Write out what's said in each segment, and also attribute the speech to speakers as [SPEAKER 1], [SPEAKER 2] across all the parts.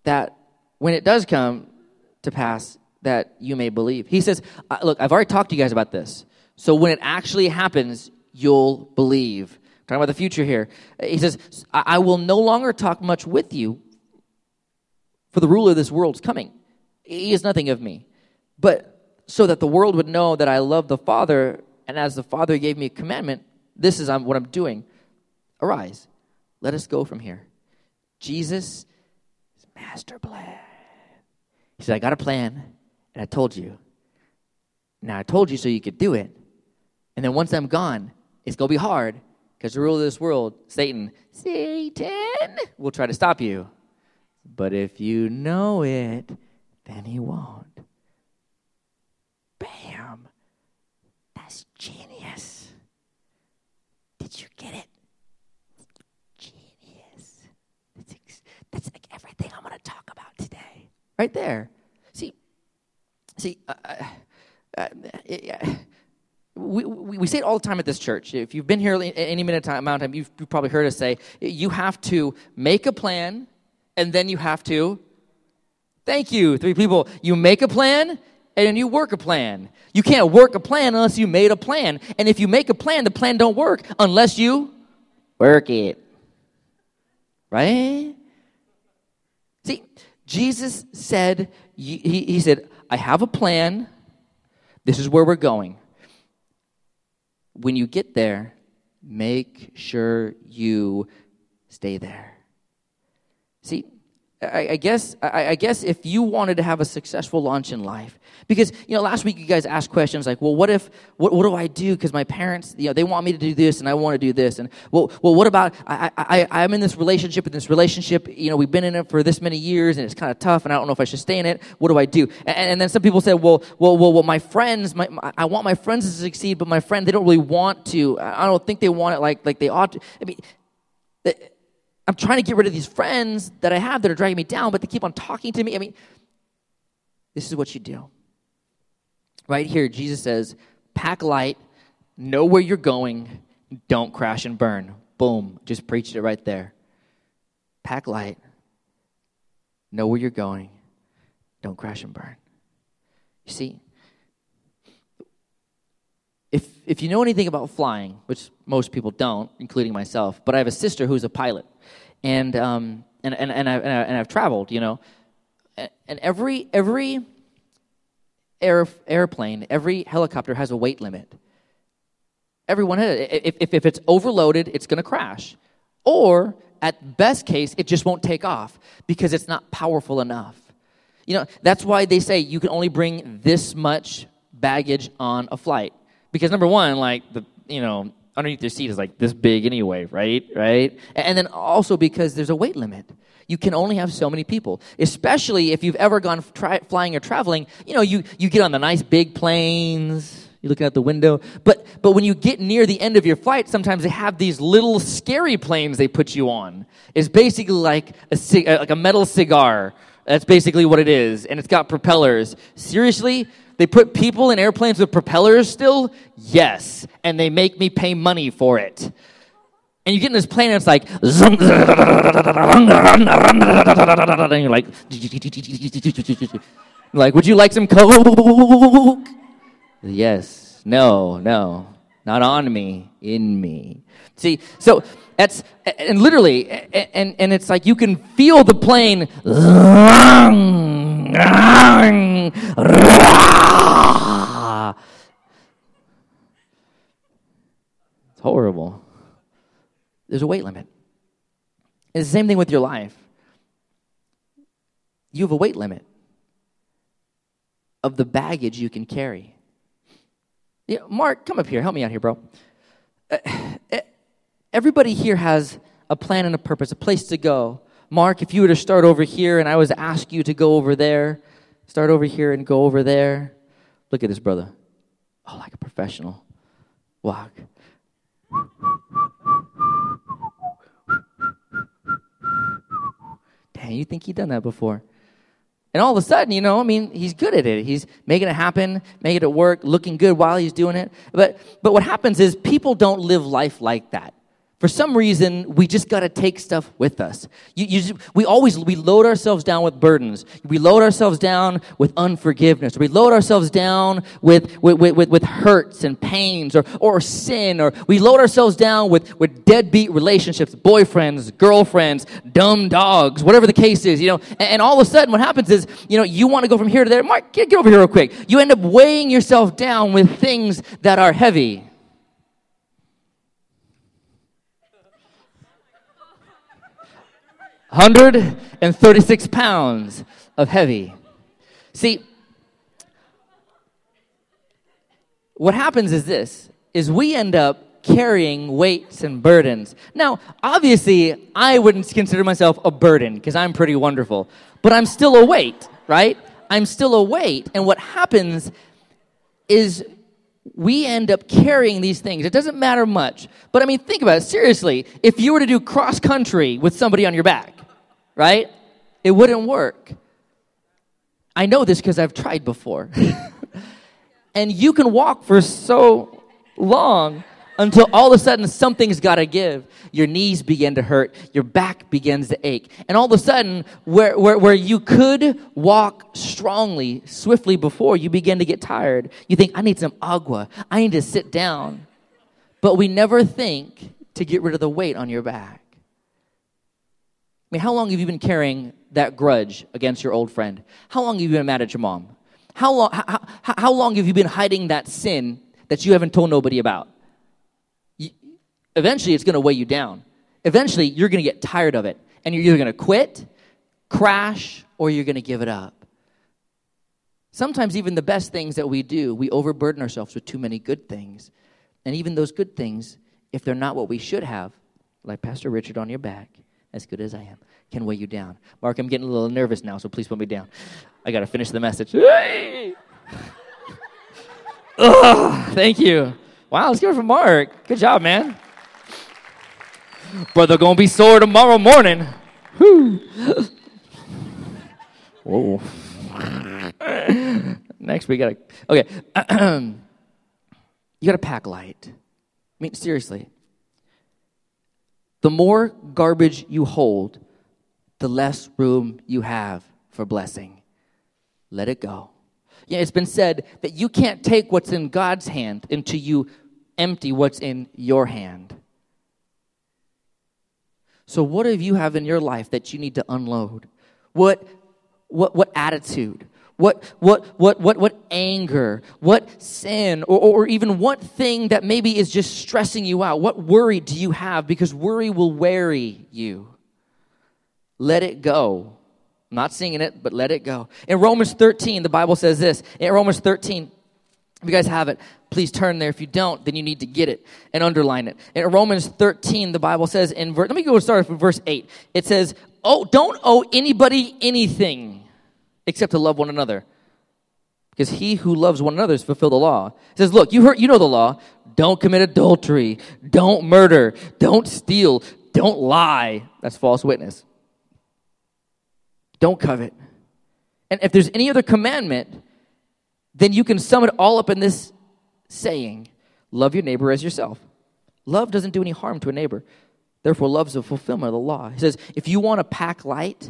[SPEAKER 1] that when it does come to pass, that you may believe. He says, look, I've already talked to you guys about this. So when it actually happens, you'll believe. I'm talking about the future here. He says, I will no longer talk much with you, for the ruler of this world is coming. He is nothing of me. But so that the world would know that I love the Father, and as the Father gave me a commandment, this is what I'm doing. Arise, let us go from here. Jesus' master plan. He said, I got a plan, and I told you. Now, I told you so you could do it. And then once I'm gone, it's going to be hard, because the ruler of this world, Satan, will try to stop you. But if you know it, then he won't. Bam. That's genius. Did you get it? Genius. That's like everything I'm going to talk about today. Right there. See, we say it all the time at this church. If you've been here any amount of time, you've probably heard us say, you have to make a plan, and then you have to, thank you, 3 people. You make a plan, and then you work a plan. You can't work a plan unless you made a plan. And if you make a plan, the plan don't work unless you work it. Right? See, Jesus said, he said, I have a plan. This is where we're going. When you get there, make sure you stay there. See, I guess if you wanted to have a successful launch in life, because last week you guys asked questions like, well, what do I do? Because my parents, they want me to do this, and I want to do this, and well, what about I'm in this relationship, we've been in it for this many years, and it's kind of tough, and I don't know if I should stay in it. What do I do? And then some people said, well, my friends, I want my friends to succeed, but my friend, they don't really want to. I don't think they want it like they ought to. I mean, I'm trying to get rid of these friends that I have that are dragging me down, but they keep on talking to me. I mean, this is what you do. Right here, Jesus says, pack light, know where you're going, don't crash and burn. Boom, just preached it right there. Pack light, know where you're going, don't crash and burn. You see, if you know anything about flying, which most people don't, including myself, but I have a sister who's a pilot, and I've traveled, and every airplane, every helicopter has a weight limit. Everyone has it. If it's overloaded, it's going to crash, or at best case, it just won't take off because it's not powerful enough. That's why they say you can only bring this much baggage on a flight. Because number one, underneath your seat is like this big anyway, right? And then also because there's a weight limit. You can only have so many people, especially if you've ever gone flying or traveling. You get on the nice big planes, you're looking out the window. But when you get near the end of your flight, sometimes they have these little scary planes they put you on. It's basically like a metal cigar. That's basically what it is, and it's got propellers. Seriously? They put people in airplanes with propellers still? Yes. And they make me pay money for it. And you get in this plane and it's like, and you're like, would you like some Coke? Yes. No. Not on me, in me. See, so that's, and literally, and it's like you can feel the plane. It's horrible. There's a weight limit. It's the same thing with your life. You have a weight limit of the baggage you can carry. Mark, come up here. Help me out here, bro. Everybody here has a plan and a purpose, a place to go. Mark, if you were to start over here and I was to ask you to go over there, start over here and go over there. Look at this, brother. Oh, like a professional. Walk. Dang, you think he'd done that before? And all of a sudden, he's good at it. He's making it happen, making it work, looking good while he's doing it. But what happens is people don't live life like that. For some reason, we just got to take stuff with us. We load ourselves down with burdens. We load ourselves down with unforgiveness. We load ourselves down with hurts and pains or sin. Or we load ourselves down with deadbeat relationships, boyfriends, girlfriends, dumb dogs, whatever the case is, And all of a sudden, what happens is, you want to go from here to there. Mark, get over here real quick. You end up weighing yourself down with things that are heavy. £136 of heavy. See, what happens is this, is we end up carrying weights and burdens. Now, obviously, I wouldn't consider myself a burden because I'm pretty wonderful, but I'm still a weight, right? I'm still a weight, and what happens is we end up carrying these things. It doesn't matter much, but I mean, think about it. Seriously, if you were to do cross country with somebody on your back, right? It wouldn't work. I know this because I've tried before. And you can walk for so long until all of a sudden something's got to give. Your knees begin to hurt. Your back begins to ache. And all of a sudden, where you could walk strongly, swiftly before, you begin to get tired. You think, I need some agua. I need to sit down. But we never think to get rid of the weight on your back. I mean, how long have you been carrying that grudge against your old friend? How long have you been mad at your mom? How long have you been hiding that sin that you haven't told nobody about? Eventually, it's going to weigh you down. Eventually, you're going to get tired of it. And you're either going to quit, crash, or you're going to give it up. Sometimes even the best things that we do, we overburden ourselves with too many good things. And even those good things, if they're not what we should have, like Pastor Richard on your back, as good as I am, can weigh you down. Mark, I'm getting a little nervous now, so please put me down. I got to finish the message. Hey! Thank you. Wow, let's give it for Mark. Good job, man. Brother gonna be sore tomorrow morning. Whew. Whoa. Next we gotta, okay. You gotta pack light. I mean, seriously. The more garbage you hold, the less room you have for blessing. Let it go. Yeah, it's been said that you can't take what's in God's hand until you empty what's in your hand. So what do you have in your life that you need to unload? What attitude? What anger? What sin? Or even what thing that maybe is just stressing you out? What worry do you have? Because worry will weary you. Let it go. I'm not singing it, but let it go. In Romans 13, the Bible says this. In Romans 13, if you guys have it, please turn there. If you don't, then you need to get it and underline it. In Romans 13, the Bible says let me go start with verse 8. It says, don't owe anybody anything except to love one another. Because he who loves one another has fulfilled the law. It says, look, you know the law. Don't commit adultery. Don't murder. Don't steal. Don't lie. That's false witness. Don't covet. And if there's any other commandment, then you can sum it all up in this saying, love your neighbor as yourself. Love doesn't do any harm to a neighbor. Therefore, love is the fulfillment of the law. He says, if you want to pack light,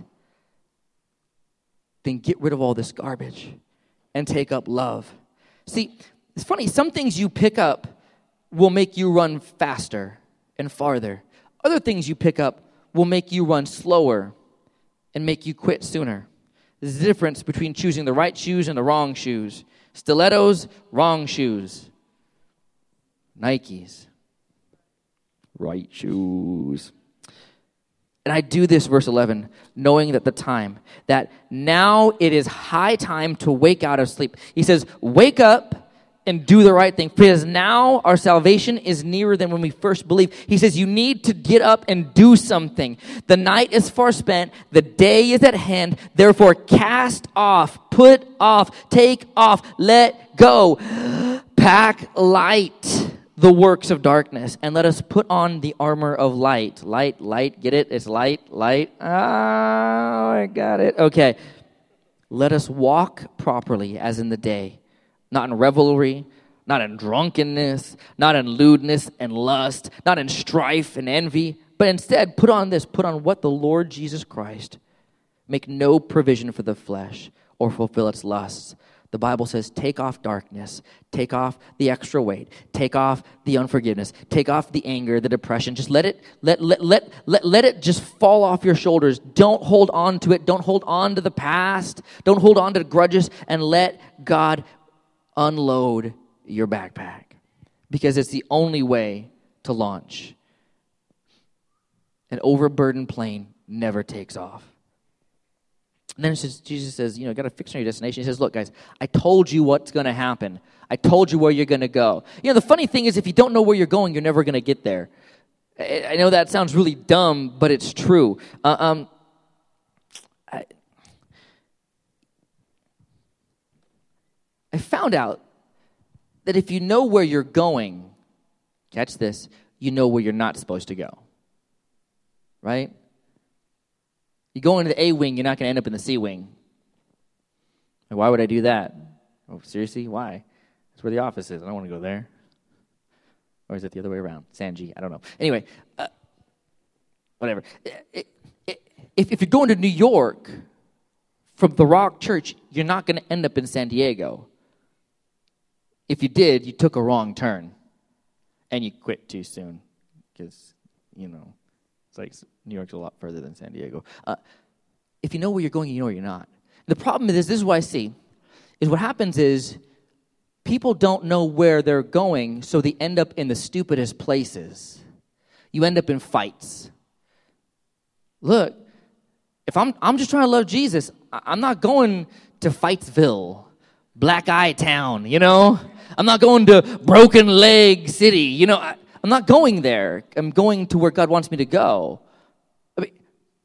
[SPEAKER 1] then get rid of all this garbage and take up love. See, it's funny. Some things you pick up will make you run faster and farther. Other things you pick up will make you run slower and make you quit sooner. There's a difference between choosing the right shoes and the wrong shoes. Stilettos, wrong shoes. Nikes, right shoes. And I do this, verse 11, knowing that now it is high time to wake out of sleep. He says, wake up and do the right thing, because now our salvation is nearer than when we first believed. He says you need to get up and do something. The night is far spent. The day is at hand. Therefore, cast off, put off, take off, let go. Pack light the works of darkness, and let us put on the armor of light. Light, get it? It's light. Oh, I got it. Okay. Let us walk properly as in the day, not in revelry, not in drunkenness, not in lewdness and lust, not in strife and envy, but instead put on this, put on what the Lord Jesus Christ. Make no provision for the flesh or fulfill its lusts. The Bible says, take off darkness, take off the extra weight, take off the unforgiveness, take off the anger, the depression. Just let it just fall off your shoulders. Don't hold on to it. Don't hold on to the past. Don't hold on to grudges, and let God unload your backpack, because it's the only way to launch. An overburdened plane never takes off. And then Jesus says, got to fix on your destination. He says, look, guys, I told you what's going to happen. I told you where you're going to go. The funny thing is, if you don't know where you're going, you're never going to get there. I know that sounds really dumb, but it's true. I found out that if you know where you're going, catch this, you know where you're not supposed to go. Right? You go into the A wing, you're not going to end up in the C wing. Like, why would I do that? Oh, seriously? Why? That's where the office is. I don't want to go there. Or is it the other way around? Sanji, I don't know. Anyway, whatever. If you're going to New York from the Rock Church, you're not going to end up in San Diego. If you did, you took a wrong turn. And you quit too soon. Because, it's like New York's a lot further than San Diego. If you know where you're going, you know where you're not. The problem is, this is what I see, is what happens is people don't know where they're going, so they end up in the stupidest places. You end up in fights. Look, if I'm just trying to love Jesus, I'm not going to Fightsville, Black Eye Town, I'm not going to Broken Leg City, I'm not going there. I'm going to where God wants me to go. I mean,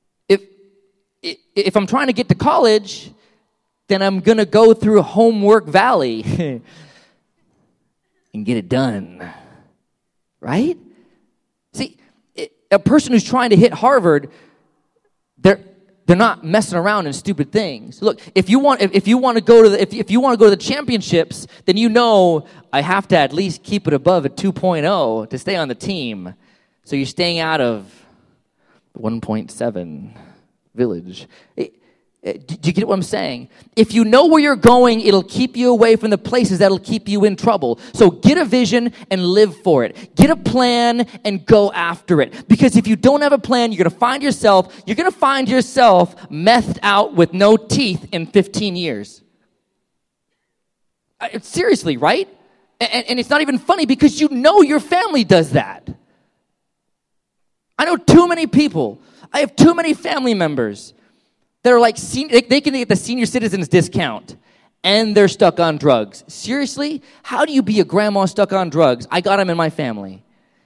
[SPEAKER 1] if I'm trying to get to college, then I'm going to go through Homework Valley and get it done. Right? See, a person who's trying to hit Harvard, they're not messing around in stupid things. Look, if you want to go to the championships, then I have to at least keep it above a 2.0 to stay on the team. So you're staying out of 1.7 village. Do you get what I'm saying? If you know where you're going, it'll keep you away from the places that'll keep you in trouble. So get a vision and live for it. Get a plan and go after it. Because if you don't have a plan, you're going to find yourself methed out with no teeth in 15 years. Seriously, right? And it's not even funny because your family does that. I know too many people. I have too many family members that are like, they can get the senior citizens discount, and they're stuck on drugs. Seriously? How do you be a grandma stuck on drugs? I got them in my family.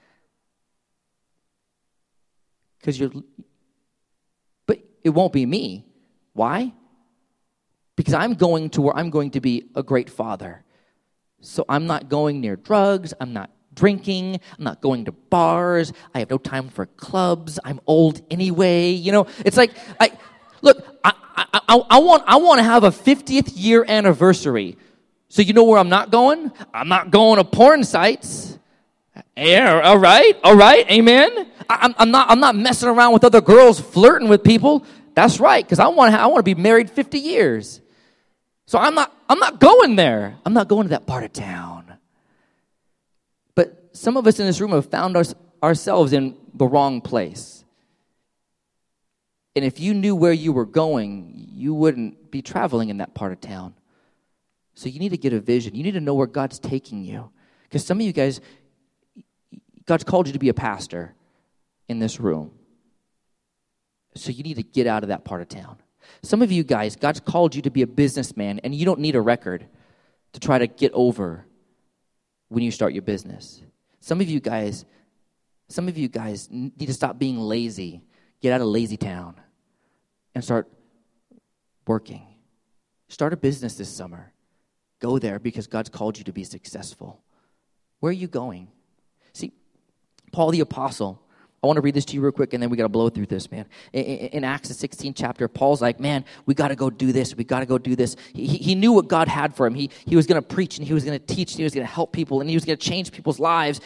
[SPEAKER 1] But it won't be me. Why? Because I'm going to where I'm going to be a great father. So I'm not going near drugs. I'm not drinking. I'm not going to bars. I have no time for clubs. I'm old anyway. It's like, look, I want to have a 50th year anniversary. So you know where I'm not going? I'm not going to porn sites. Yeah, all right, amen. I'm not messing around with other girls, flirting with people. That's right, because I want to be married 50 years. So I'm not going there. I'm not going to that part of town. But some of us in this room have found ourselves in the wrong place. And if you knew where you were going, you wouldn't be traveling in that part of town. So you need to get a vision. You need to know where God's taking you. Because some of you guys, God's called you to be a pastor in this room. So you need to get out of that part of town. Some of you guys, God's called you to be a businessman, and you don't need a record to try to get over when you start your business. Some of you guys need to stop being lazy. Get out of lazy town and start working. Start a business this summer. Go there because God's called you to be successful. Where are you going? See, Paul the Apostle I want to read this to you real quick, and then we got to blow through this, man. In Acts, the 16th chapter, Paul's like, man, we got to go do this. We got to go do this. He knew what God had for him. He was going to preach, and he was going to teach, and he was going to help people, and he was going to change people's lives.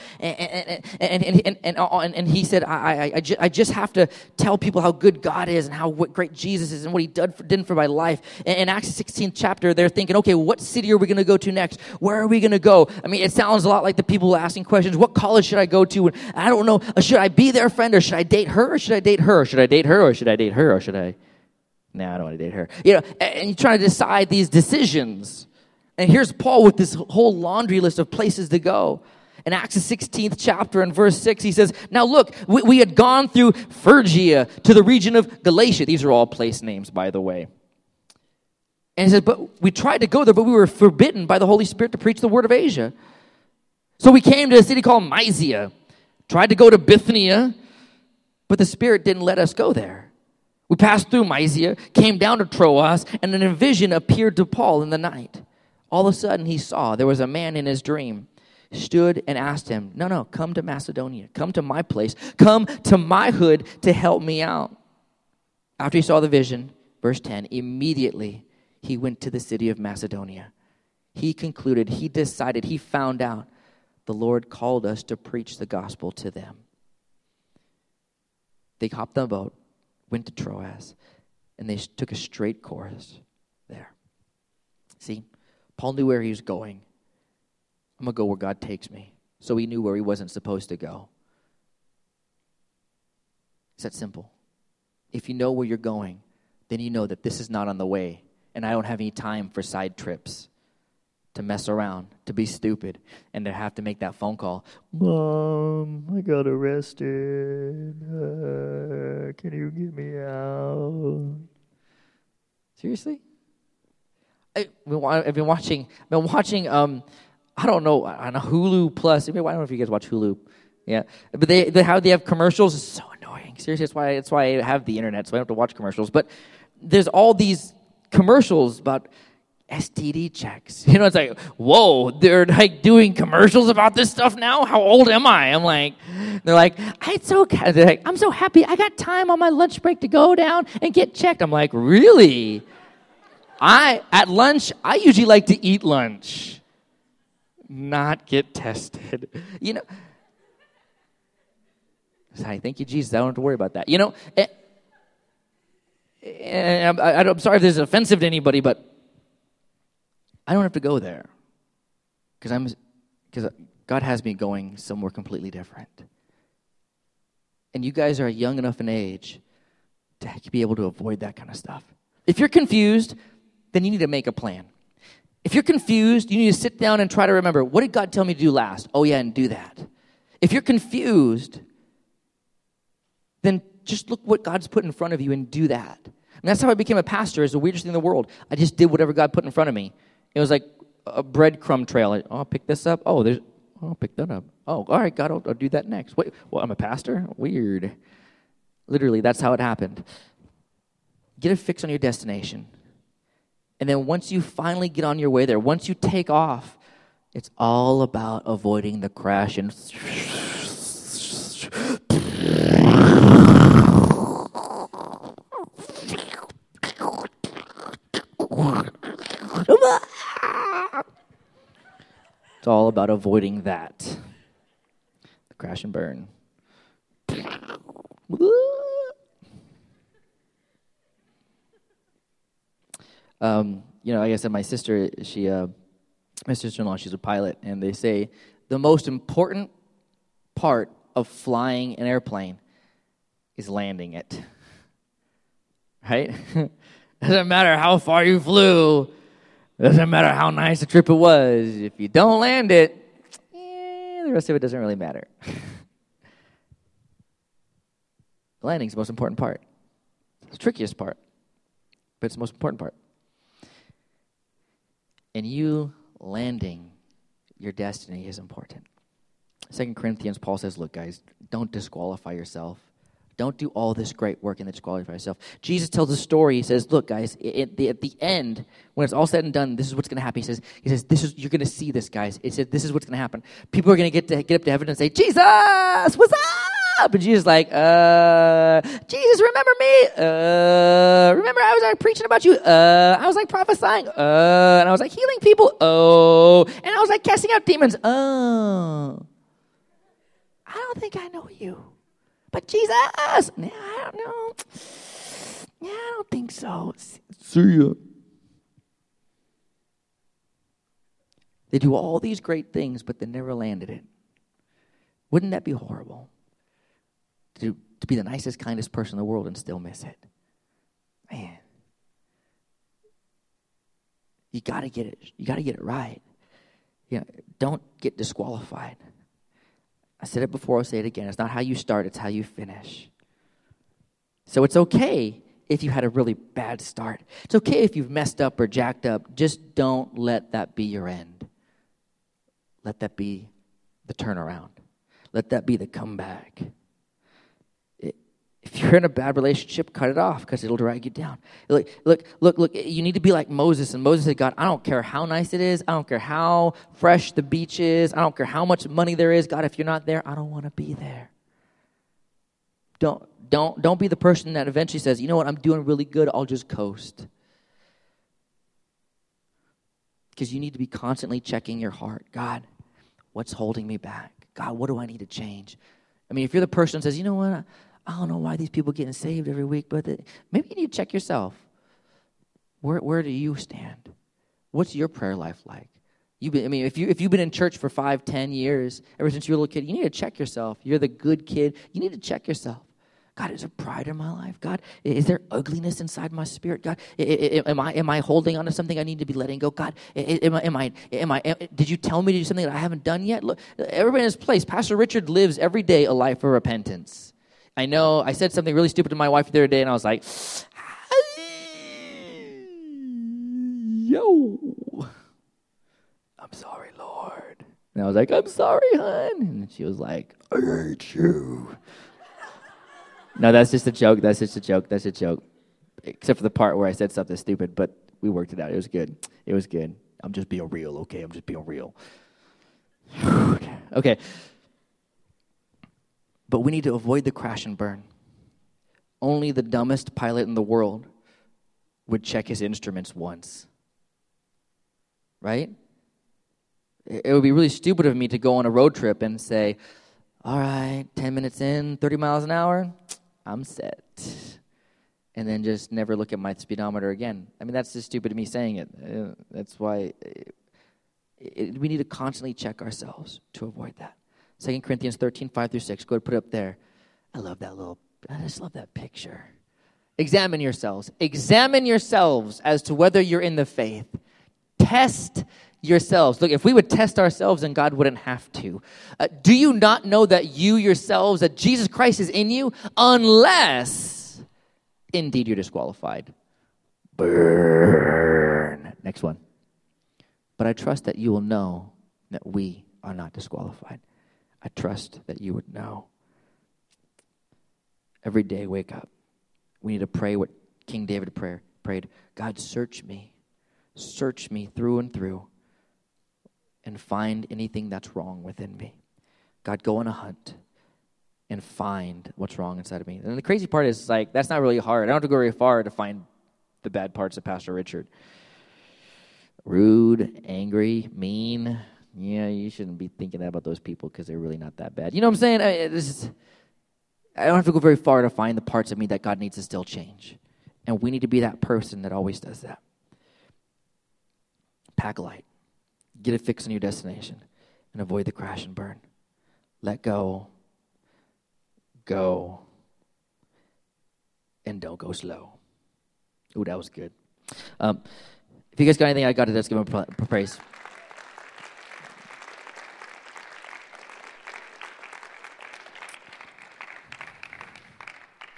[SPEAKER 1] And he said, I just have to tell people how good God is and what great Jesus is and what he did for my life. In Acts 16th chapter, they're thinking, okay, what city are we going to go to next? Where are we going to go? I mean, it sounds a lot like the people asking questions. What college should I go to? And I don't know. Should I be their friend, or should I date her, or should I date her? Should I date her, or should I date her, or should I? No, I don't want to date her. And you're trying to decide these decisions. And here's Paul with this whole laundry list of places to go. In Acts the 16th chapter and verse 6, he says, now look, we had gone through Phrygia to the region of Galatia. These are all place names, by the way. And he said, but we tried to go there, but we were forbidden by the Holy Spirit to preach the word of Asia. So we came to a city called Mysia, tried to go to Bithynia, but the Spirit didn't let us go there. We passed through Mysia, came down to Troas, and then a vision appeared to Paul in the night. All of a sudden, he saw there was a man in his dream, stood and asked him, no, come to Macedonia. Come to my place. Come to my hood to help me out. After he saw the vision, verse 10, immediately he went to the city of Macedonia. He concluded, he decided, he found out the Lord called us to preach the gospel to them. They hopped on a boat, went to Troas, and they took a straight course there. See, Paul knew where he was going. I'm going to go where God takes me. So he knew where he wasn't supposed to go. It's that simple. If you know where you're going, then you know that this is not on the way, and I don't have any time for side trips, to mess around, to be stupid, and to have to make that phone call. Mom, I got arrested. Can you get me out? Seriously? I've been watching. I don't know, on Hulu Plus. I don't know if you guys watch Hulu. Yeah, but they have commercials. It's so annoying. Seriously, that's why I have the internet, so I don't have to watch commercials. But there's all these commercials about STD checks. It's like, whoa, they're like doing commercials about this stuff now? How old am I? They're like, I'm so happy. I got time on my lunch break to go down and get checked. I'm like, really? At lunch, I usually like to eat lunch, not get tested. Thank you, Jesus. I don't have to worry about that. I'm sorry if this is offensive to anybody, but I don't have to go there because God has me going somewhere completely different. And you guys are young enough in age to be able to avoid that kind of stuff. If you're confused, then you need to make a plan. If you're confused, you need to sit down and try to remember, what did God tell me to do last? Oh, yeah, and do that. If you're confused, then just look what God's put in front of you and do that. And that's how I became a pastor. It's the weirdest thing in the world. I just did whatever God put in front of me. It was like a breadcrumb trail. I'll pick this up. I'll pick that up. Oh, all right, God, I'll do that next. Wait, I'm a pastor? Weird. Literally, that's how it happened. Get a fix on your destination. And then once you finally get on your way there, once you take off, it's all about avoiding the crash and it's all about avoiding that. The crash and burn. Like I said, my sister-in-law, she's a pilot, and they say the most important part of flying an airplane is landing it. Right? Doesn't matter how far you flew. Doesn't matter how nice the trip it was. If you don't land it, the rest of it doesn't really matter. Landing's the most important part. It's the trickiest part, but it's the most important part. And you landing your destiny is important. 2 Corinthians, Paul says, look, guys, don't disqualify yourself. Don't do all this great work and then disqualify yourself. Jesus tells a story. He says, look, guys, at the end, when it's all said and done, this is what's going to happen. He says, you're going to see this, guys. He said, this is what's going to happen. People are going to get up to heaven and say, Jesus, what's up? And Jesus like, Jesus, remember me? Remember I was like preaching about you? I was like prophesying? And I was like healing people? And I was like casting out demons? I don't think I know you. But Jesus, yeah, I don't know. Yeah, I don't think so. See ya. They do all these great things, but they never landed it. Wouldn't that be horrible? To be the nicest, kindest person in the world and still miss it. Man. You gotta get it. You gotta get it right. You know, don't get disqualified. I said it before, I'll say it again. It's not how you start, it's how you finish. So it's okay if you had a really bad start. It's okay if you've messed up or jacked up. Just don't let that be your end. Let that be the turnaround. Let that be the comeback. If you're in a bad relationship, cut it off because it'll drag you down. Look, you need to be like Moses. And Moses said, God, I don't care how nice it is. I don't care how fresh the beach is. I don't care how much money there is. God, if you're not there, I don't want to be there. Don't be the person that eventually says, you know what, I'm doing really good. I'll just coast. Because you need to be constantly checking your heart. God, what's holding me back? God, what do I need to change? I mean, if you're the person that says, you know what, I don't know why these people are getting saved every week, but maybe you need to check yourself. Where do you stand? What's your prayer life like? If you've been in church for 5, 10 years, ever since you were a little kid, you need to check yourself. You're the good kid. You need to check yourself. God, is there pride in my life? God, is there ugliness inside my spirit? God, am I holding on to something I need to be letting go? God, did you tell me to do something that I haven't done yet? Look, everybody in his place. Pastor Richard lives every day a life of repentance. I know I said something really stupid to my wife the other day, and I was like, yo, I'm sorry, Lord. And I was like, I'm sorry, hon. And she was like, I hate you. No, that's just a joke. That's just a joke. That's a joke. Except for the part where I said something stupid, but we worked it out. It was good. It was good. I'm just being real, okay? I'm just being real. Okay. But we need to avoid the crash and burn. Only the dumbest pilot in the world would check his instruments once. Right? It would be really stupid of me to go on a road trip and say, all right, 10 minutes in, 30 miles an hour, I'm set. And then just never look at my speedometer again. I mean, that's just stupid of me saying it. That's why we need to constantly check ourselves to avoid that. 2 Corinthians 13, 5 through 6. Go ahead, put it up there. I just love that picture. Examine yourselves. Examine yourselves as to whether you're in the faith. Test yourselves. Look, if we would test ourselves, then God wouldn't have to. Do you not know that you yourselves, that Jesus Christ is in you, unless indeed you're disqualified? Burn. Next one. But I trust that you will know that we are not disqualified. I trust that you would know. Every day, wake up. We need to pray what King David prayed. God, search me through and through, and find anything that's wrong within me. God, go on a hunt and find what's wrong inside of me. And the crazy part is, like, that's not really hard. I don't have to go very far to find the bad parts of Pastor Richard. Rude, angry, mean. Yeah, you shouldn't be thinking about those people because they're really not that bad. You know what I'm saying? I don't have to go very far to find the parts of me that God needs to still change. And we need to be that person that always does that. Pack light. Get it fixed on your destination. And avoid the crash and burn. Let go. Go. And don't go slow. Ooh, that was good. If you guys got anything I got to, let's give him a praise.